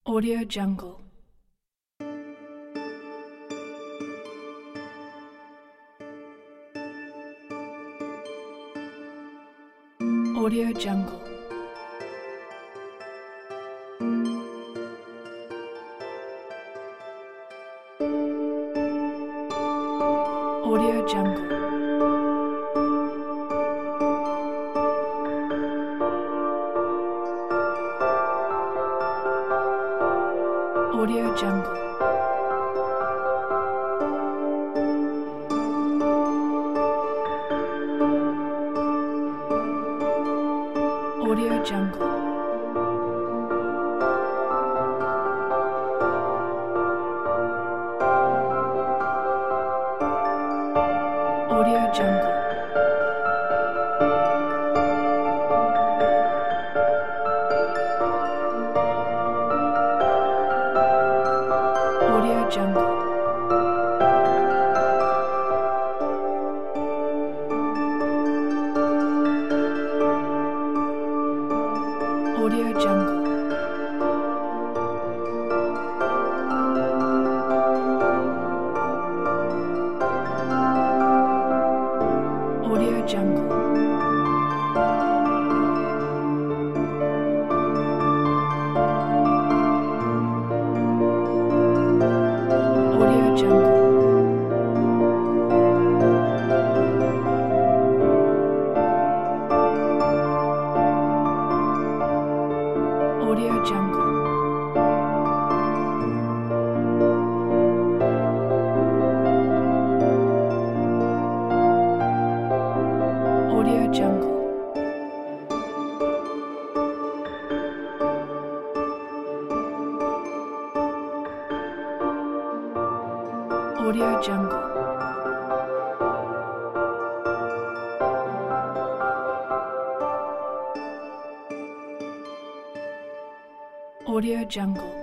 Audio Jungle. Audio Jungle. Audio Jungle. Audio Jungle. Audio Jungle. Audio Jungle. Audio Jungle. Audio Jungle. Audio Jungle. Audio Jungle. Audio Jungle. Audio Jungle. Audio Jungle. Audio Jungle.